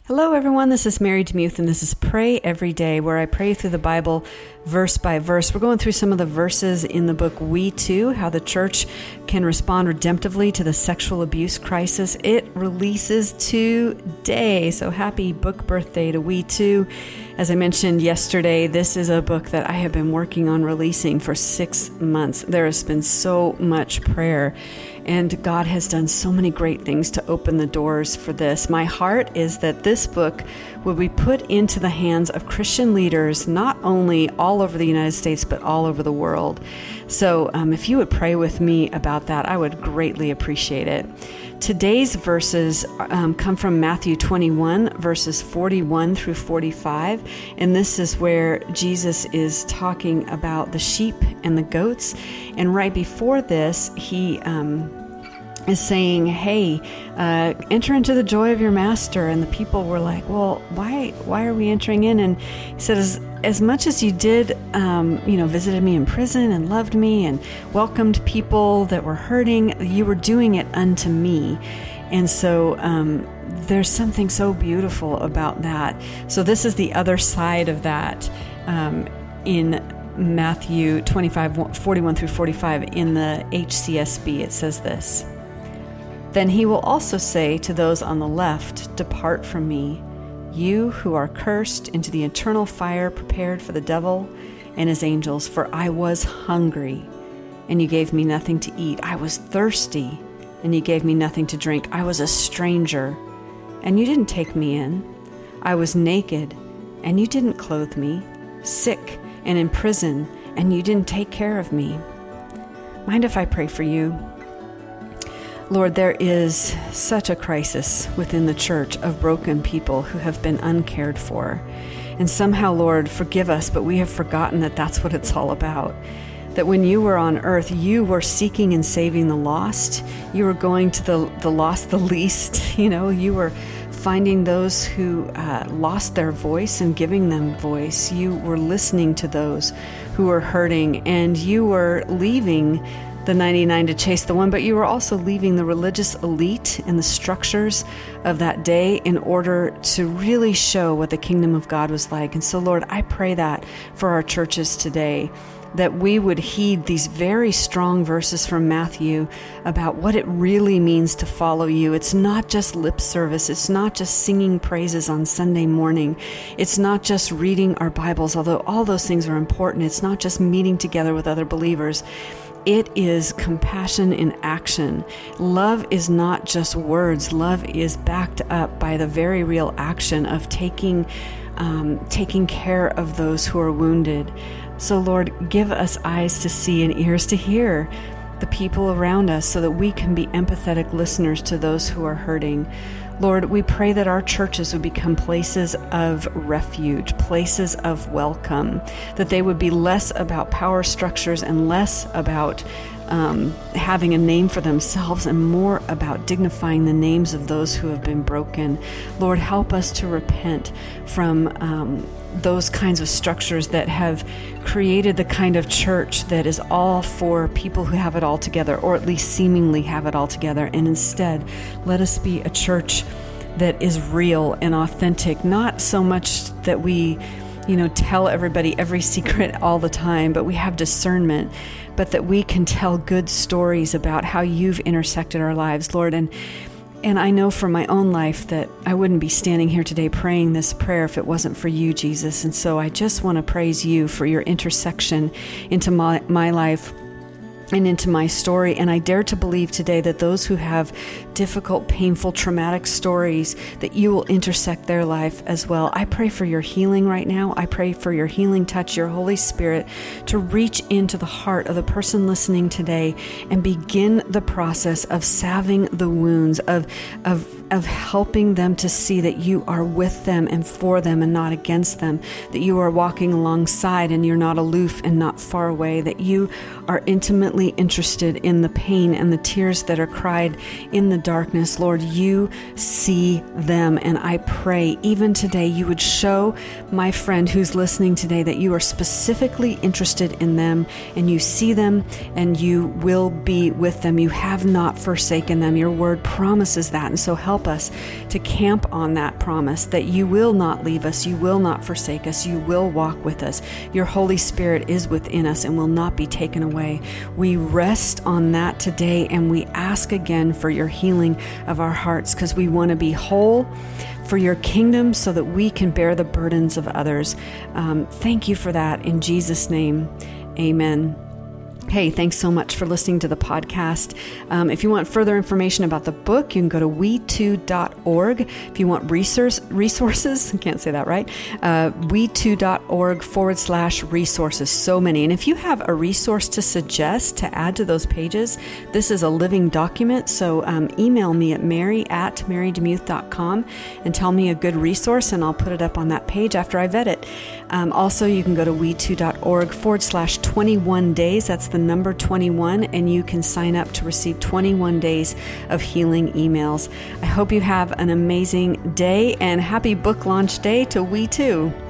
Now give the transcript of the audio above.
Hello, everyone. This is Mary Demuth, and this is Pray Every Day, where I pray through the Bible verse by verse. We're going through some of the verses in the book We Too, How the Church Can Respond Redemptively to the Sexual Abuse Crisis. It releases today, so happy book birthday to We Too. As I mentioned yesterday, this is a book that I have been working on releasing for 6 months. There has been so much prayer, and God has done so many great things to open the doors for this. My heart is that this book will be put into the hands of Christian leaders, not only all over the United States, but all over the world. So if you would pray with me about that, I would greatly appreciate it. Today's verses come from Matthew 21, verses 41 through 45. And this is where Jesus is talking about the sheep and the goats. And right before this, he is saying, hey, enter into the joy of your master. And the people were like, well, why are we entering in? And he said, as much as you did, visited me in prison and loved me and welcomed people that were hurting, you were doing it unto me. And so there's something so beautiful about that. So this is the other side of that in Matthew 25, 41 through 45 in the HCSB. It says this: Then he will also say to those on the left, depart from me, you who are cursed, into the eternal fire prepared for the devil and his angels. For I was hungry, and you gave me nothing to eat. I was thirsty, and you gave me nothing to drink. I was a stranger, and you didn't take me in. I was naked, and you didn't clothe me. Sick and in prison, and you didn't take care of me. Mind if I pray for you? Lord, there is such a crisis within the church of broken people who have been uncared for. And somehow, Lord, forgive us, but we have forgotten that that's what it's all about. That when you were on earth, you were seeking and saving the lost. You were going to the lost the least. You were finding those who lost their voice and giving them voice. You were listening to those who were hurting, and you were leaving the 99 to chase the one, but you were also leaving the religious elite and the structures of that day in order to really show what the kingdom of God was like. And so, Lord, I pray that for our churches today, that we would heed these very strong verses from Matthew about what it really means to follow you. It's not just lip service. It's not just singing praises on Sunday morning. It's not just reading our Bibles, although all those things are important. It's not just meeting together with other believers. It is compassion in action. Love is not just words. Love is backed up by the very real action of taking care of those who are wounded. So, Lord, give us eyes to see and ears to hear the people around us so that we can be empathetic listeners to those who are hurting. Lord, we pray that our churches would become places of refuge, places of welcome, that they would be less about power structures and less about having a name for themselves and more about dignifying the names of those who have been broken. Lord, help us to repent from those kinds of structures that have created the kind of church that is all for people who have it all together, or at least seemingly have it all together. And instead, let us be a church that is real and authentic, not so much that we tell everybody every secret all the time, but we have discernment, but that we can tell good stories about how you've intersected our lives, Lord. And I know from my own life that I wouldn't be standing here today praying this prayer if it wasn't for you, Jesus. And so I just want to praise you for your intersection into my life and into my story. And I dare to believe today that those who have difficult, painful, traumatic stories, that you will intersect their life as well. I pray for your healing right now. I pray for your healing touch, your Holy Spirit, to reach into the heart of the person listening today and begin the process of salving the wounds, of helping them to see that you are with them and for them and not against them, that you are walking alongside and you're not aloof and not far away, that you are intimately intimately interested in the pain and the tears that are cried in the darkness. Lord, you see them. And I pray even today you would show my friend who's listening today that you are specifically interested in them and you see them and you will be with them. You have not forsaken them. Your word promises that. And so help us to camp on that promise that you will not leave us. You will not forsake us. You will walk with us. Your Holy Spirit is within us and will not be taken away. We rest on that today and we ask again for your healing of our hearts because we want to be whole for your kingdom so that we can bear the burdens of others. Thank you for that. In Jesus' name, amen. Hey, thanks so much for listening to the podcast. If you want further information about the book, you can go to we2.org. If you want resources, I can't say that right, we2.org/resources. So many. And if you have a resource to suggest to add to those pages, this is a living document. So email me at mary@marydemuth.com and tell me a good resource and I'll put it up on that page after I vet it. Also, you can go to we2.org/21 days. That's the number 21, and you can sign up to receive 21 days of healing emails. I hope you have an amazing day and happy book launch day to We Too.